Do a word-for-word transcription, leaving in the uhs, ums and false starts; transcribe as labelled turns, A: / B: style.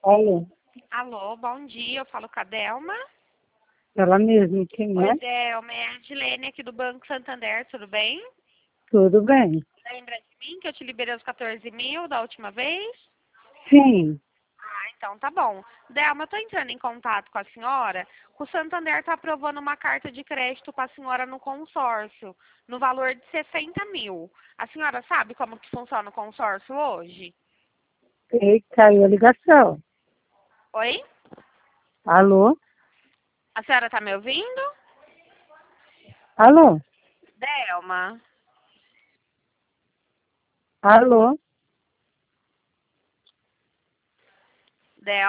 A: Alô,
B: Alô, bom dia. Eu falo com a Delma.
A: ela mesma, quem é?
B: Oi, Delma. É a Edilene aqui do Banco Santander, tudo bem?
A: Tudo bem?
B: Lembra de mim que eu te liberei os quatorze mil da última vez?
A: Sim,
B: Ah, então tá bom. Delma, eu tô entrando em contato com a senhora. O Santander tá aprovando uma carta de crédito para a senhora no consórcio, no valor de sessenta mil. A senhora sabe como que funciona o consórcio hoje?
A: e caiu a ligação.
B: Oi?
A: Alô,
B: A senhora tá me ouvindo?
A: alô,
B: Delma.
A: alô.
B: Delma.